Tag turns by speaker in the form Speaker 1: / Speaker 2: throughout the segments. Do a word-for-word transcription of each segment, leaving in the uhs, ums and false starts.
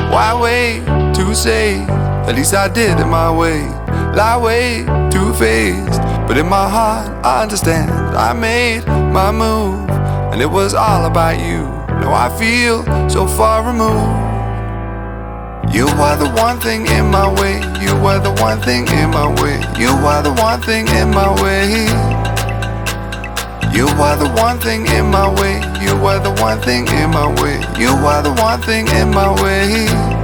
Speaker 1: Why wait to say? At least I did it my way. Lie way too faced, but in my heart I understand. I made my move, and it was all about you. Now I feel so far removed. You are the one thing in my way. You are the one thing in my way. You are the one thing in my way. You are the one thing in my way. You are the one thing in my way. You are the one thing in my way.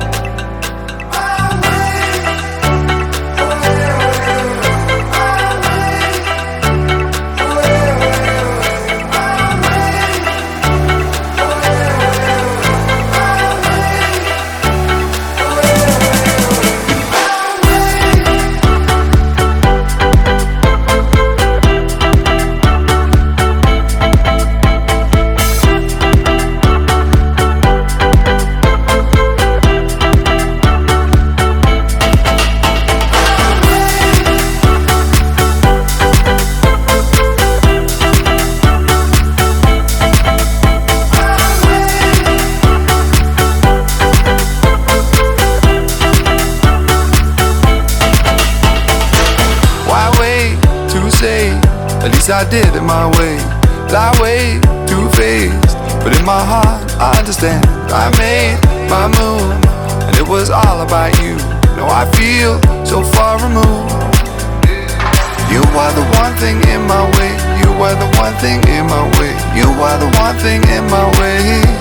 Speaker 1: At least I did it my way. Lie way too faced, but in my heart I understand. I made my move, and it was all about you. Now I feel so far removed. You are the one thing in my way. You are the one thing in my way. You are the one thing in my way.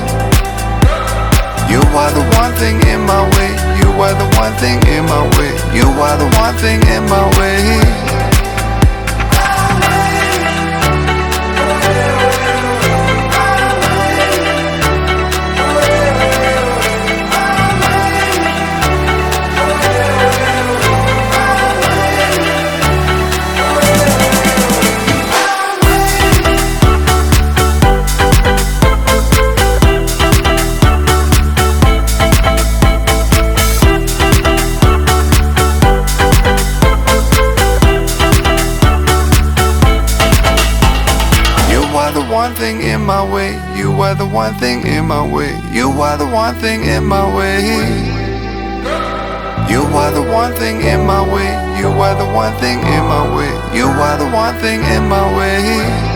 Speaker 1: You are the one thing in my way. You are the one thing in my way. You are the one thing in my way. You are the one thing in my way. You are the one thing in my way. You are the one thing in my way. You are the one thing in my way. You are the one thing in my way. You are the one thing in my way.